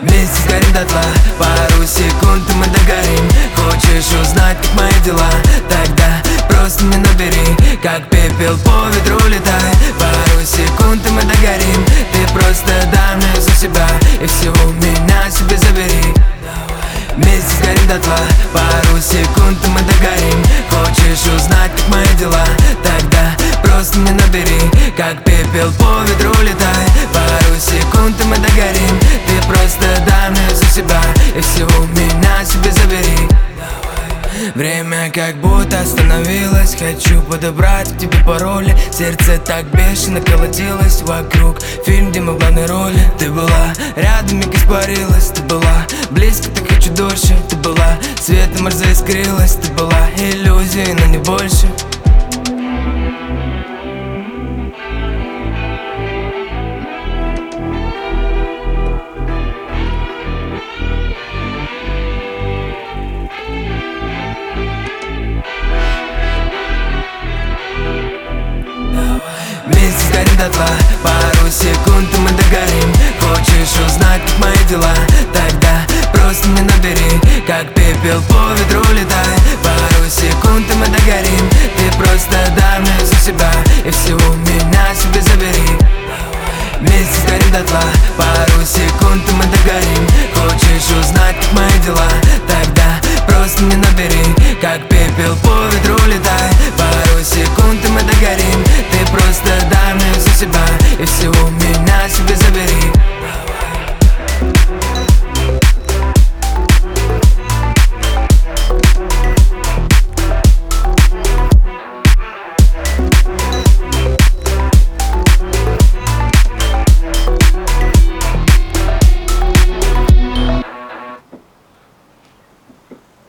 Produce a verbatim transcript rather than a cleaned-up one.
Вместе сгорим дотла, пару секунд и мы догорим. Хочешь узнать, как мои дела? Тогда просто мне набери. Как пепел по ветру летай. Пару секунд и мы догорим. Ты просто дай мне за себя и всего меня себе забери. Вместе сгорим дотла, пару секунд и мы догорим. Хочешь узнать, как мои дела? Тогда просто мне набери. Как пепел по ветру летай. Пару секунд и мы догорим. Ты просто дай мне за себя и всего меня себе забери. Время как будто остановилось. Хочу подобрать к тебе пароли. Сердце так бешено колотилось вокруг. Фильм, где мы в главной роли. Ты была рядом, миг испарилась. Ты была близко, так хочу дольше. Ты была светом, аж заискрилась. Ты была иллюзией, но не больше. Вместе сгорим дотла, пару секунд и мы догорим. Хочешь узнать, как мои дела? Тогда просто мне набери. Как пепел по ветру летай. Пару секунд и мы догорим. Ты просто дай мне за себя и всего меня себе забери. Вместе сгорим дотла, пару секунд и мы догорим. Хочешь узнать, как мои дела? Тогда просто мне набери. Как пепел по ветру летай.